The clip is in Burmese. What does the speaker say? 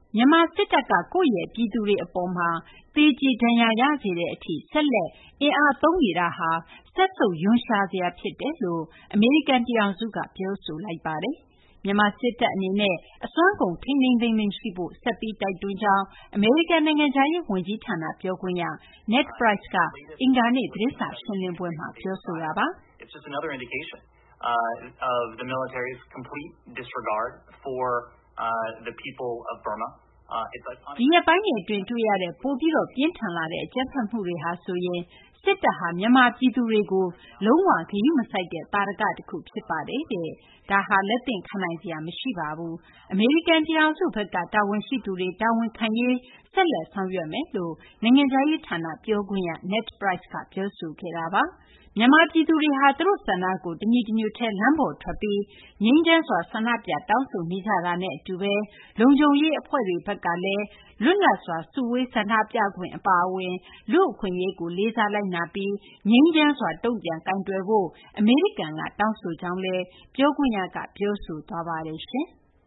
မြန်မာစစ်တပ်ကကိုယ့်ရဲ့ပြည်သူတွေအပေါ်မှာသေကြေဒဏ်ရာရစေတဲ့အထိဆက်လက်အင်အားသုံးနေတာဟာစက်ဆုပ်ယွန်ရှာစရာဖြစ်တယ်လို့အမေရိကန်ပြည်ထောင်စုကပြောဆိုလိုက်ပါတယ်။မြန်မာစစ်တပ်အနေနဲ့အစွမ်းကုန်ထိန်းသိမ်းရှိဖို့ဆက်ပြီးတိုက်တွန်းကြောင်းအမေရိကန်နိုင်ငံခြားရေးဝန်ကြီးဌာနပြောခွင့်ရ Ned Price ကအင်္ဂါနေ့သတင်းစာရှင်းလင်းပွဲမှာပြောဆိုတာပါ။ It's just another indication of the military's complete disregard for the people of Burma. ဒီရက်ပိုင်းတွေအတွင်းတွေ့ရတဲ့ပိုပြီးတော့ပြင်းထန်လာတဲ့အကြမ်းဖက်မှုတွေဟာဆိုရင်စစ်တပ်ဟာမြန်မာပြည်သူတွေကိုလုံးဝဂရုမစိုက်တဲ့တာရကတစ်ခုဖြစ်ပါတယ်တဲ့။ဒါဟာလက်သင့်ခံနိုင်စရာမရှိပါဘူး။အမေရိကန်ပြည်ထောင်စုဘက်ကတာဝန်ရှိသူတွေတာဝန်ခံရေးဆက်လက်ဆောင်ရွက်မယ်လို့နိုင်ငံခြားရေးဌာနပြောခွင့်ရ Ned Price ကပြောဆိုခဲ့တာပါ။မြန်မာပြည်သူတွေဟာသူတို့ဆန္ဒကိုတညီတညွတ်ထဲလမ်းပေါ်ထွက်ပြီးငြိမ်းချမ်းစွာဆန္ဒပြတောင်းဆိုနေကြတာနဲ့အတူပဲလုံခြုံရေးအဖွဲ့တွေဘက်ကလည်းလွတ်လပ်စွာစုဝေးဆန္ဒပြခွင့်အပါအဝင်လူ့အခွင့်အရေးကိုလေးစားလိုက်နာပြီးငြိမ်းချမ်းစွာတုံ့ပြန်ကိုင်တွယ်ဖို့အမေရိကန်ကတောင်းဆိုကြောင်းလည်းပြောခွင့်ရကပြောဆိုသွားပါတယ်ရှင်။